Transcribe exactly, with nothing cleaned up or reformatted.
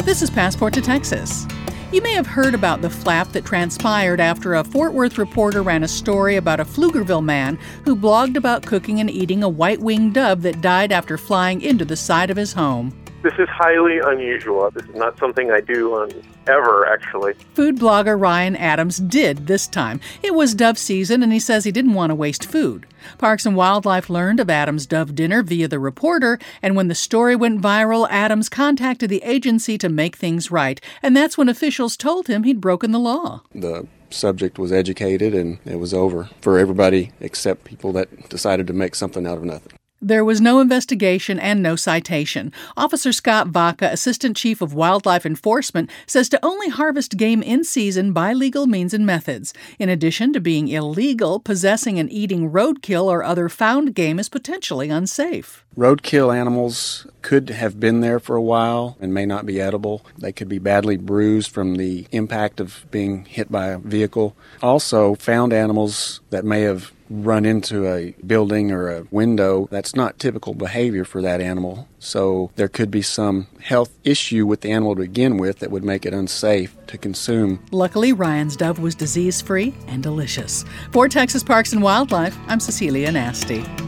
This is Passport to Texas. You may have heard about the flap that transpired after a Fort Worth reporter ran a story about a Pflugerville man who blogged about cooking and eating a white-winged dove that died after flying into the side of his home. This is highly unusual. This is not something I do on ever, actually. Food blogger Ryan Adams did this time. It was dove season, and he says he didn't want to waste food. Parks and Wildlife learned of Adams' dove dinner via the reporter, and when the story went viral, Adams contacted the agency to make things right, and that's when officials told him he'd broken the law. The subject was educated, and it was over for everybody except people that decided to make something out of nothing. There was no investigation and no citation. Officer Scott Vaca, Assistant Chief of Wildlife Enforcement, says to only harvest game in season by legal means and methods. In addition to being illegal, possessing and eating roadkill or other found game is potentially unsafe. Roadkill animals could have been there for a while and may not be edible. They could be badly bruised from the impact of being hit by a vehicle. Also, found animals that may have run into a building or a window, that's not typical behavior for that animal. So there could be some health issue with the animal to begin with that would make it unsafe to consume. Luckily, Ryan's dove was disease-free and delicious. For Texas Parks and Wildlife, I'm Cecilia Nasty.